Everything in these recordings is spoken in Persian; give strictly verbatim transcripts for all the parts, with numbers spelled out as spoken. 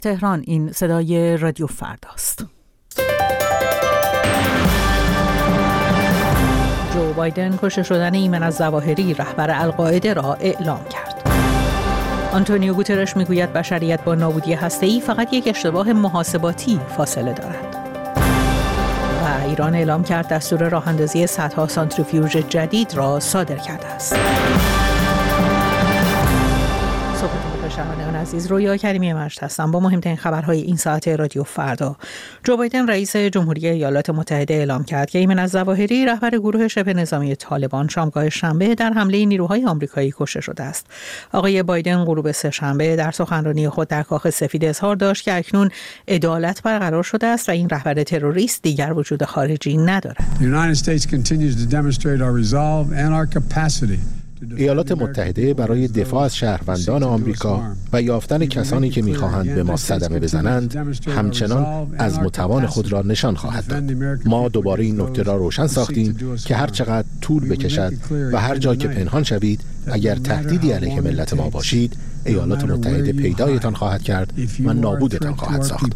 تهران، این صدای رادیو فرداست. جو بایدن کشته شدن ایمن الظواهری رهبر القاعده را اعلام کرد. آنتونیو گوترش میگوید بشریت با نابودی هسته‌ای فقط یک اشتباه محاسباتی فاصله دارد. و ایران اعلام کرد دستور راه‌اندازی صدها سانتریفیوژ جدید را صادر کرده است. شنوندگان عزیز، رویا کریمی مجد هستم با مهمترین خبرهای این ساعت رادیو فردا. جو بایدن رئیس جمهوری ایالات متحده اعلام کرد که ایمن الظواهری رهبر گروه شبه نظامی طالبان شامگاه شنبه در حمله نیروهای آمریکایی کشته شده است. آقای بایدن غروب سه‌شنبه در سخنرانی خود در کاخ سفید اظهار داشت که اکنون عدالت برقرار شده است و این رهبر تروریست دیگر وجود خارجی ندارد. ایالات متحده برای دفاع از شهروندان آمریکا و یافتن کسانی که می‌خواهند به ما صدمه بزنند همچنان از متوان خود را نشان خواهد داد. ما دوباره این نکته را روشن ساختیم که هر چقدر طول بکشد و هر جا که پنهان شوید، اگر تهدیدی علیه ملت ما باشید، ایالات متحده پیدایتان خواهد کرد و نابودتان خواهد ساخت.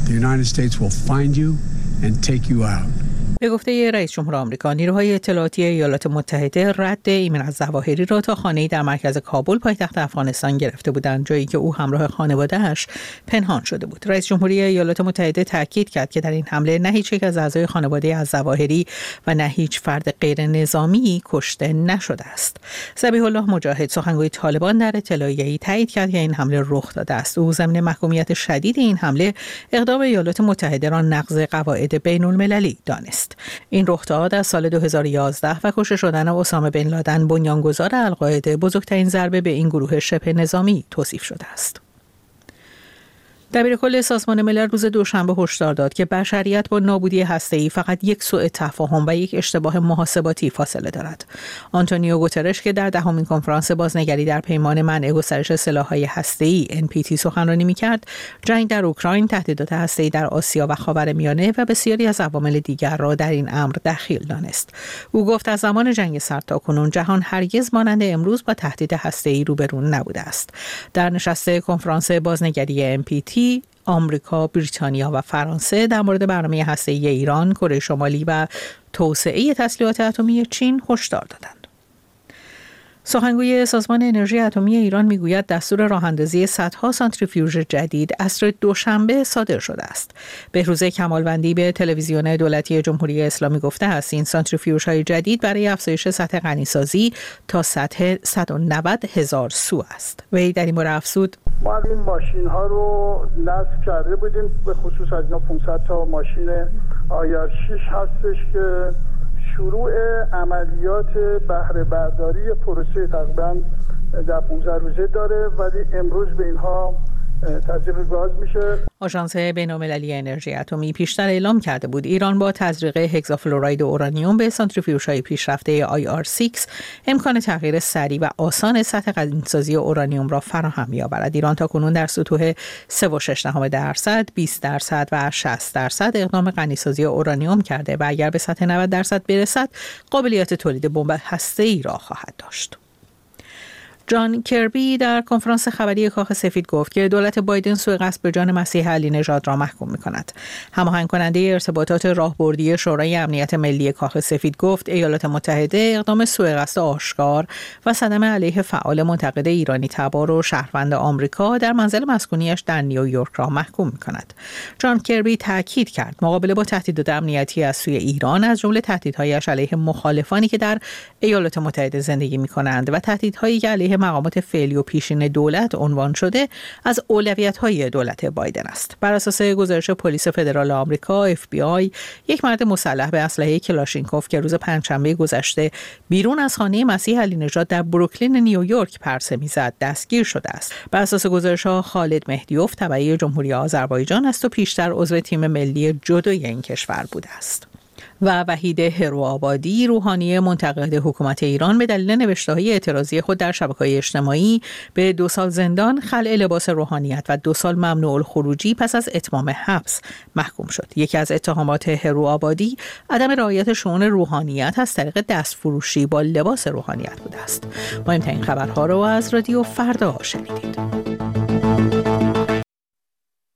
به گفته رئیس جمهور آمریکا، نیروهای اطلاعاتی ایالات متحده رد ایمن الظواهری را تا خانه‌ای در مرکز کابل پایتخت افغانستان گرفته بودند، جایی که او همراه خانواده‌اش پنهان شده بود. رئیس جمهوری ایالات متحده تاکید کرد که در این حمله نه هیچ یک از اعضای خانواده الظواهری و نه هیچ فرد غیر نظامی کشته نشده است. ذبیح الله مجاهد، سخنگوی طالبان، در اطلاعیه‌ای تایید کرد که این حمله رخ داده است. او ضمن محکومیت شدید این حمله اقدام ایالات متحده را نقض قواعد بین‌المللی دانست. این رخداد از سال دو هزار و یازده و کشته شدن اسامه بن لادن بنیانگذار القاعده بزرگترین ضربه به این گروه شبه نظامی توصیف شده است. دبیرکل سازمان ملل روز دوشنبه هشدار داد که بشریت با نابودی هسته‌ای فقط یک سوء تفاهم و یک اشتباه محاسباتی فاصله دارد. آنتونیو گوترش که در دهمین کنفرانس بازنگری در پیمان منع گسترش سلاح‌های هسته‌ای ان پی تی سخنرانی می‌کرد، جنگ در اوکراین، تهدیدات هسته‌ای در آسیا و خاورمیانه و بسیاری از عوامل دیگر را در این امر دخیل دانست. او گفت از زمان جنگ سرد تاکنون جهان هرگز مانند امروز با تهدید هسته‌ای روبرو نبوده است. در نشست کنفرانس بازنگری ان پی تی آمریکا، بریتانیا و فرانسه در مورد برنامه هسته‌ای ایران، کره شمالی و توسعه تسلیحات اتمی چین هشدار دادند. سخنگوی سازمان انرژی اتمی ایران میگوید دستور راه‌اندازی صدها سانتریفیوژ جدید عصر دوشنبه صادر شده است. بهروز کمالوندی به تلویزیون دولتی جمهوری اسلامی گفته است این سانتریفیوژهای جدید برای افزایش سطح غنیسازی تا سطح صد و نود هزار سو است. وی در این مورد افزود: ما این ماشین ها رو نصب کرده بودیم، به خصوص از اینا پانصد تا ماشین آی آر شش هستش که شروع عملیات بهره برداری پروسه تقریبا در پانزده روزه داره، ولی امروز به اینها تزریق گاز میشه. آژانس بین‌المللی انرژی اتمی پیشتر اعلام کرده بود ایران با تزریق هگزافلوراید اورانیوم به سانتریفیوژهای پیشرفته آی آر شش امکان تغییر سریع و آسان سطح غنیسازی اورانیوم را فراهم می‌آورد. ایران تاکنون در سطوح سه و شش دهم درصد، بیست درصد و شصت درصد اقدام غنیسازی اورانیوم کرده و اگر به سطح نود درصد برسد قابلیت تولید بمب هسته‌ای را خواهد داشت. جان کربی در کنفرانس خبری کاخ سفید گفت که دولت بایدن سوء قصد به جان مسیح علی نژاد را محکوم می‌کند. هماهنگ کننده ارتباطات راهبردی شورای امنیت ملی کاخ سفید گفت ایالات متحده اقدام سوء قصد آشکار و صدمه علیه فعال منتقد ایرانی تبار و شهروند آمریکا در منزل مسکونیش در نیویورک را محکوم می‌کند. جان کربی تاکید کرد مقابله با تهدیدات امنیتی از سوی ایران، از جمله تهدیدهایش علیه مخالفانی که در ایالات متحده زندگی می‌کنند و تهدیدهایی که علیه مقامات فعلی و پیشین دولت عنوان شده، از اولویت‌های دولت بایدن است. بر اساس گزارش پلیس فدرال آمریکا اف بی آی، یک مرد مسلح به اسلحه کلاشینکوف که روز پنجشنبه گذشته بیرون از خانه مسیح علی نژاد در بروکلین نیویورک پرسه می‌زد دستگیر شده است. بر اساس گزارش‌ها خالد مهدیوف تبعی جمهوری آذربایجان است و پیشتر عضو تیم ملی جودوی این کشور بوده است. و وحید هروآبادی، روحانی منتقد حکومت ایران، به دلیل نوشته‌های اعتراضی خود در شبکه‌های اجتماعی به دو سال زندان، خلع لباس روحانیت و دو سال ممنوع الخروجی پس از اتمام حبس محکوم شد. یکی از اتهامات هروآبادی عدم رعایت شؤون روحانیت از طریق دستفروشی با لباس روحانیت بوده است. مهمترین خبرها رو از رادیو فردا شنیدید.